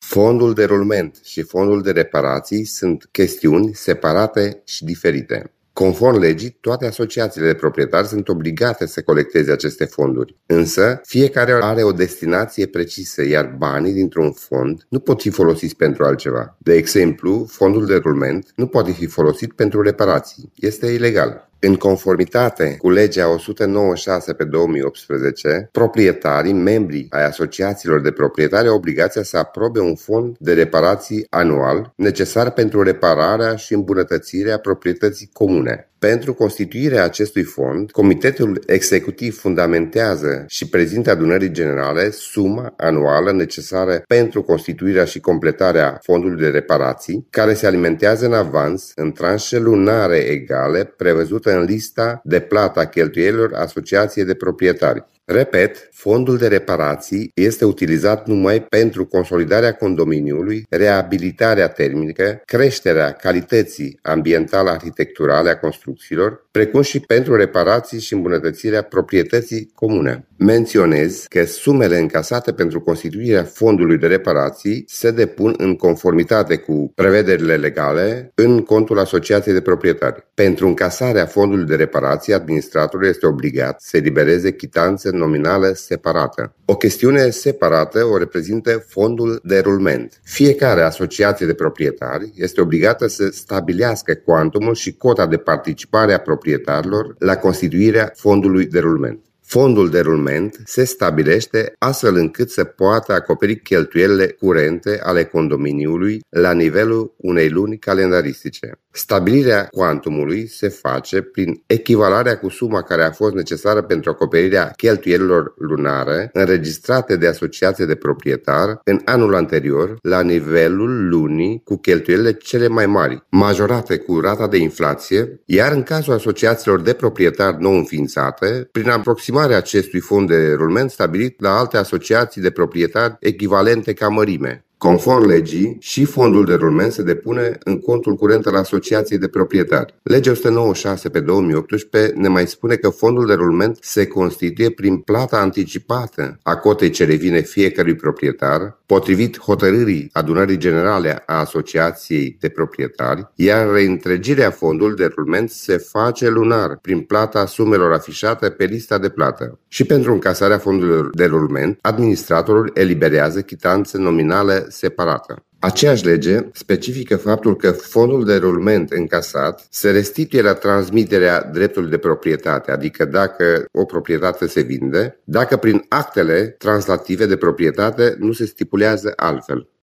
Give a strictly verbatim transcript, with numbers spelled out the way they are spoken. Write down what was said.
Fondul de rulment și fondul de reparații sunt chestiuni separate și diferite. Conform legii, toate asociațiile de proprietari sunt obligate să colecteze aceste fonduri, însă fiecare are o destinație precisă, iar banii dintr-un fond nu pot fi folosiți pentru altceva. De exemplu, fondul de rulment nu poate fi folosit pentru reparații. Este ilegal. În conformitate cu legea o sută nouăzeci și șase pe două mii optsprezece, proprietarii, membrii ai asociațiilor de proprietari au obligația să aprobe un fond de reparații anual necesar pentru repararea și îmbunătățirea proprietății comune. Pentru constituirea acestui fond, Comitetul Executiv fundamentează și prezintă adunării generale suma anuală necesară pentru constituirea și completarea fondului de reparații, care se alimentează în avans în tranșe lunare egale prevăzută în lista de plată a cheltuielilor asociației de proprietari. Repet, fondul de reparații este utilizat numai pentru consolidarea condominiului, reabilitarea termică, creșterea calității ambiental-arhitecturale a construcțiilor, precum și pentru reparații și îmbunătățirea proprietății comune. Menționez că sumele încasate pentru constituirea fondului de reparații se depun în conformitate cu prevederile legale în contul asociației de proprietari. Pentru încasarea fondului de reparații, administratorul este obligat să elibereze chitanță nominală separată. O chestiune separată o reprezintă fondul de rulment. Fiecare asociație de proprietari este obligată să stabilească cuantumul și cota de participare a proprietarilor la constituirea fondului de rulment. Fondul de rulment se stabilește astfel încât să poată acoperi cheltuielile curente ale condominiului la nivelul unei luni calendaristice. Stabilirea cuantumului se face prin echivalarea cu suma care a fost necesară pentru acoperirea cheltuielilor lunare înregistrate de asociație de proprietar în anul anterior la nivelul lunii cu cheltuielile cele mai mari, majorate cu rata de inflație, iar în cazul asociațiilor de proprietari nou înființate, prin aproximarea acestui fond de rulment stabilit la alte asociații de proprietari echivalente ca mărime. Conform legii, și fondul de rulment se depune în contul curent al asociației de proprietari. Legea o sută nouăzeci și șase pe două mii optsprezece ne mai spune că fondul de rulment se constituie prin plata anticipată a cotei ce revine fiecărui proprietar, potrivit hotărârii adunării generale a asociației de proprietari, iar reîntregirea fondului de rulment se face lunar prin plata sumelor afișate pe lista de plată. Și pentru încasarea fondului de rulment, administratorul eliberează chitanță nominală separată. Aceeași lege specifică faptul că fondul de rulment încasat se restituie la transmiterea dreptului de proprietate, adică dacă o proprietate se vinde, dacă prin actele translative de proprietate nu se stipulează altfel.